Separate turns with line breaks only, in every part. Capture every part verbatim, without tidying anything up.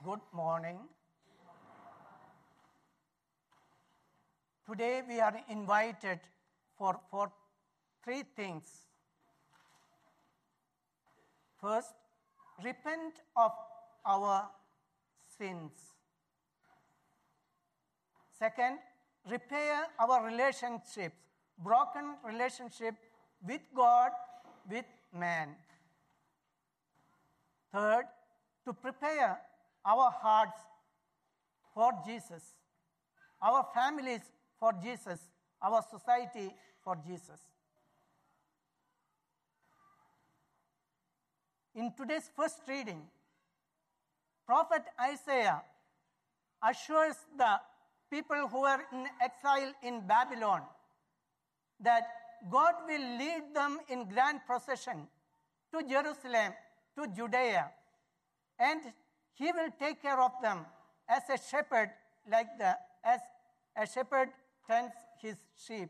Good morning. Today we are invited for, for three things. First, repent of our sins. Second, repair our relationships, broken relationship with God, with man. Third, to prepare our hearts for Jesus, our families for Jesus, our society for Jesus. In today's first reading, Prophet Isaiah assures the people who are in exile in Babylon that God will lead them in grand procession to Jerusalem, to Judea, and He will take care of them as a shepherd, like the as a shepherd tends his sheep.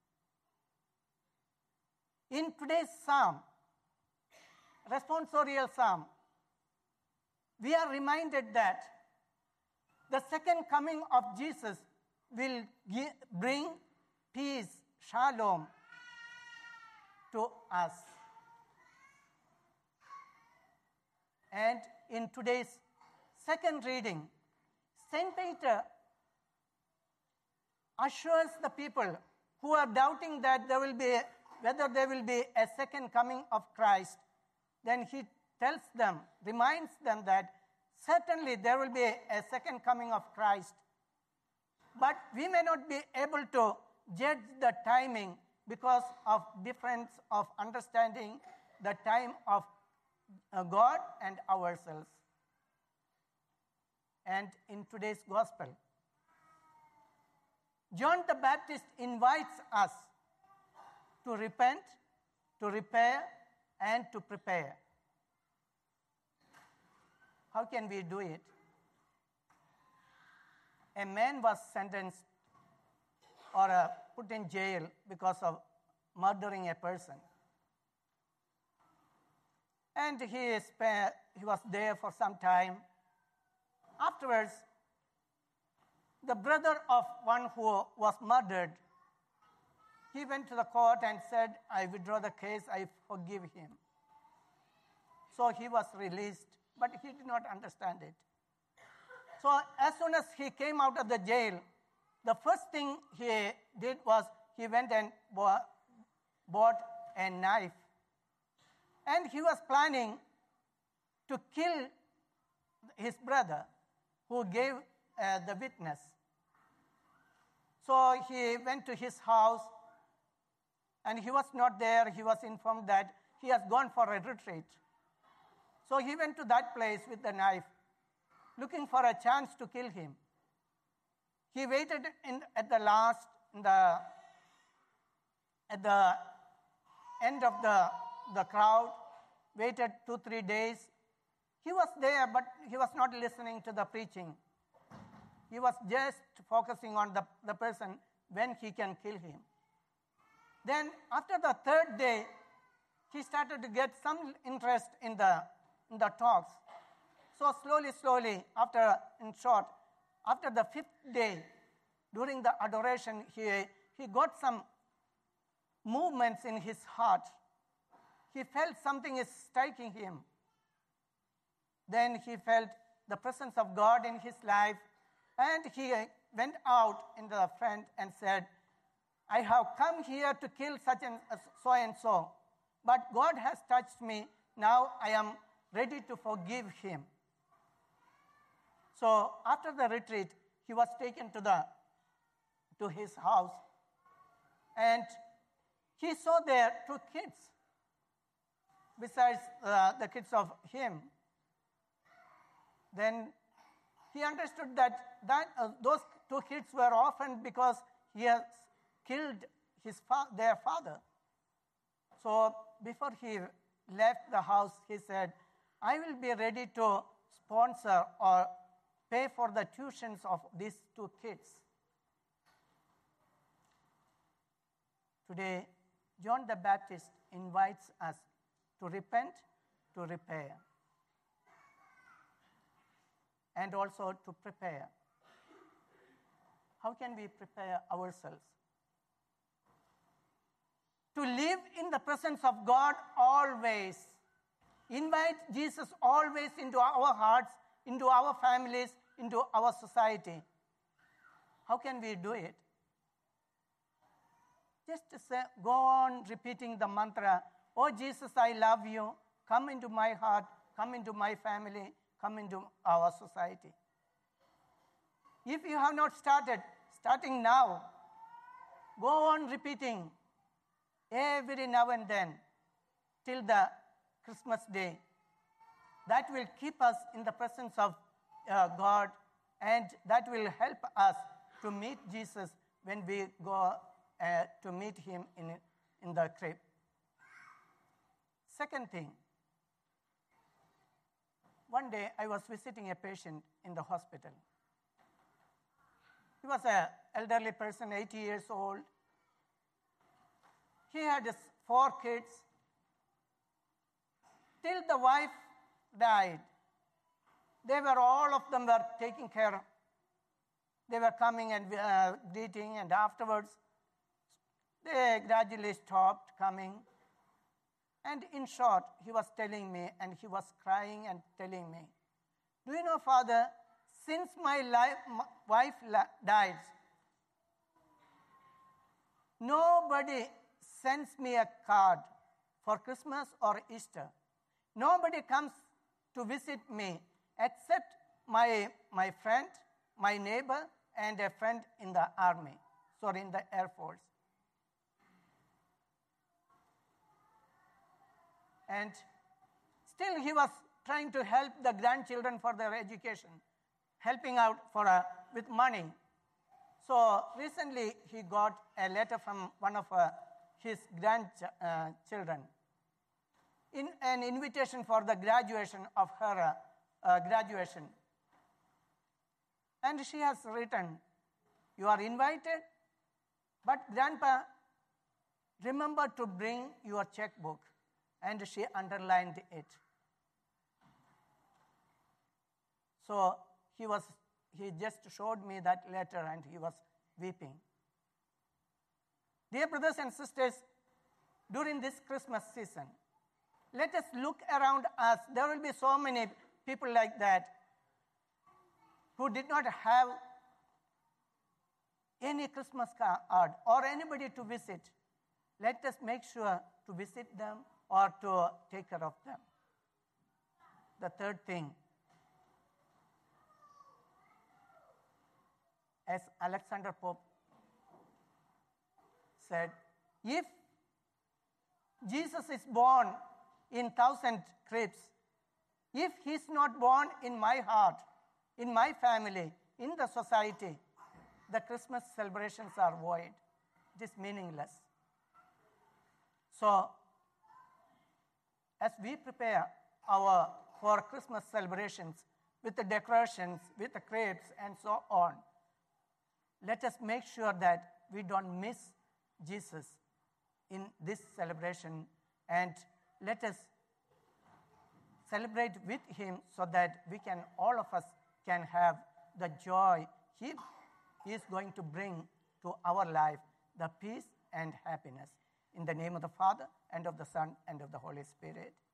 In today's psalm, responsorial psalm, we are reminded that the second coming of Jesus will give, bring peace, shalom, to us. And in today's second reading, Saint Peter assures the people who are doubting that there will be, whether there will be a second coming of Christ. Then he tells them, reminds them that certainly there will be a second coming of Christ. But we may not be able to judge the timing because of difference of understanding the time of uh, God and ourselves. And in today's gospel, John the Baptist invites us to repent, to repair, and to prepare. How can we do it? A man was sentenced or uh, put in jail because of murdering a person. And he, sp- he was there for some time. Afterwards, the brother of one who was murdered, he went to the court and said, I withdraw the case, I forgive him. So he was released, but he did not understand it. So as soon as he came out of the jail, the first thing he did was he went and bought, bought a knife. And he was planning to kill his brother who gave uh, the witness. So he went to his house, and he was not there. He was informed that he has gone for a retreat. So he went to that place with the knife, looking for a chance to kill him. He waited in, at the last, in the, at the end of the, the crowd, waited two, three days. He was there, but he was not listening to the preaching. He was just focusing on the, the person when he can kill him. Then after the third day, he started to get some interest in the, in the talks. So slowly, slowly, after, in short, after the fifth day, during the adoration, he, he got some movements in his heart. He felt something is striking him. Then he felt the presence of God in his life, and he went out in the front and said, I have come here to kill such and so and so, but God has touched me. Now I am ready to forgive him. So after the retreat, he was taken to the to his house, and he saw there two kids besides uh, the kids of him. Then he understood that, that uh, those two kids were orphaned because he has killed his fa- their father. So before he left the house, he said, I will be ready to sponsor or pay for the tuitions of these two kids. Today, John the Baptist invites us to repent, to repair. and also to prepare. How can we prepare ourselves? To live in the presence of God always. Invite Jesus always into our hearts, into our families, into our society. How can we do it? Just say, go on repeating the mantra, "Oh Jesus, I love you. Come into my heart, come into my family, come into our society." If you have not started, starting now, go on repeating every now and then till the Christmas day. That will keep us in the presence of uh, God, and that will help us to meet Jesus when we go uh, to meet him in, in the crib. Second thing, one day I was visiting a patient in the hospital. He was an elderly person, eighty years old. He had his four kids. Till the wife died, they were, all of them were taking care. They were coming and uh, greeting, and afterwards, they gradually stopped coming. And in short, he was telling me, and he was crying and telling me, "Do you know, Father, since my, life, my wife died, nobody sends me a card for Christmas or Easter. Nobody comes to visit me except my, my friend, my neighbor, and a friend in the army, sorry, in the Air Force." And still he was trying to help the grandchildren for their education, helping out for a, with money. So recently he got a letter from one of uh, his grandchildren, uh, in an invitation for the graduation of her uh, uh, graduation. And she has written, "You are invited, but Grandpa, remember to bring your checkbook." And she underlined it. So he was, he just showed me that letter and he was weeping. Dear brothers and sisters, during this Christmas season, let us look around us. There will be so many people like that who did not have any Christmas card or anybody to visit. Let us make sure to visit them or to take care of them. The third thing, as Alexander Pope said, if Jesus is born in thousand cribs, if he's not born in my heart, in my family, in the society, the Christmas celebrations are void. It is meaningless. So, as we prepare our for Christmas celebrations with the decorations, with the crepes, and so on, let us make sure that we don't miss Jesus in this celebration, and let us celebrate with him so that we can, all of us can have the joy he is going to bring to our life, the peace and happiness. In the name of the Father, and of the Son, and of the Holy Spirit.